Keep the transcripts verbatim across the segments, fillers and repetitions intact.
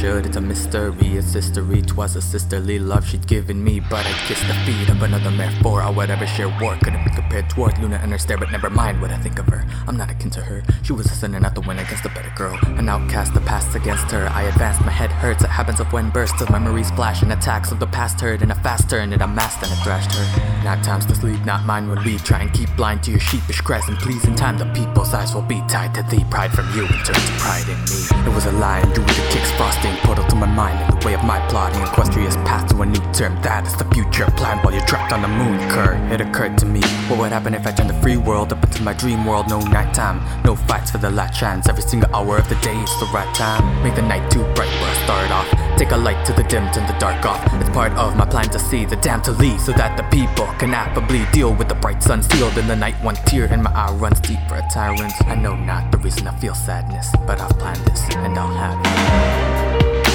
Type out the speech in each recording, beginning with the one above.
should. It's a mystery, it's history. 'Twas a sisterly love she'd given me, but I'd kiss the feet of another mare for I would ever share war. Couldn't be compared toward Luna and her stare, but never mind what I think of her. I'm not akin to her. She was a sinner, not the win against a better girl. An outcast, the past against her. I advanced, my head hurts. It happens of when bursts of memories flash and attacks of the past heard in a fast turn. It amassed and it thrashed her. Now time's to sleep, not mine when we try and keep blind to your sheepish cries. And please, in time, the people's eyes will be tied to thee. Pride from you and turn to pride in me. It was a lie, and due to the kicks, frosting portal to my mind in the way of my plotting. Equestria's path to a new term. That is the future plan while you're trapped on the moon. Cur, it occurred to me, what would happen if I turned the free world up into my dream world? No nighttime, no fights for the last chance. Every single hour of the day, it's the right time. Make the night too bright where I start off. Take a light to the dim, turn the dark off. It's part of my plan to see the damned to lead, so that the people can affably deal with the bright sun sealed in the night. One tear in my eye runs deep for a tyrant. I know not the reason I feel sadness, but I've planned this and I'll have it.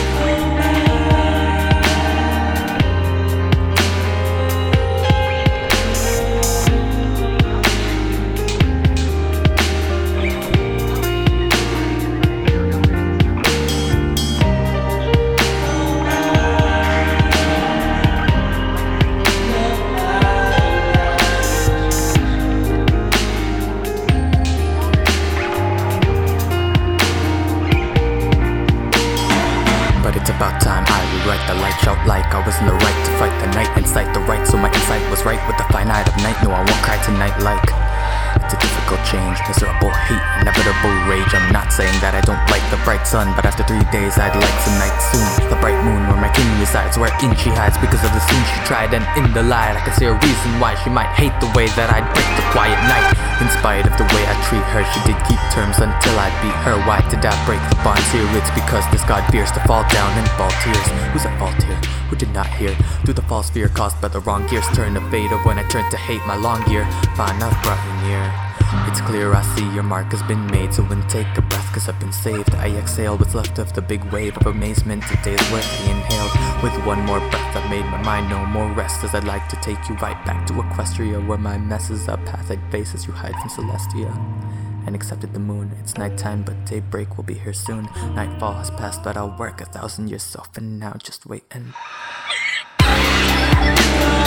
But it's about time I rewrite the light, shout like I was in the right to fight the night, incite the right, so my insight was right with the finite of night. No, I won't cry tonight like it's a difficult change, miserable hate, inevitable rage. I'm not saying that I don't like the bright sun, but after three days I'd like some night soon. The bright moon where my king resides, wherein she hides because of the sin she tried. And in the light I can see a reason why she might hate the way that I'd break the quiet night. In spite of the way I treat her, she did keep terms until I beat her. Why did I break the bonds here? It's because this god fears to fall down in fall tears. Who's at fault here? Who did not hear? Through the false fear caused by the wrong gears, turn to fade of when I turn to hate my long gear. Fine, I've brought you near. It's clear I see your mark has been made, so then take a breath cause I've been saved. I exhale what's left of the big wave of amazement. Today's worth the inhaled. With one more breath I've made my mind no more rest, as I'd like to take you right back to Equestria, where my mess is a path I'd face as you hide from Celestia. And accepted the moon. It's nighttime, but daybreak will be here soon. Nightfall has passed, but I'll work a thousand years so for now just wait and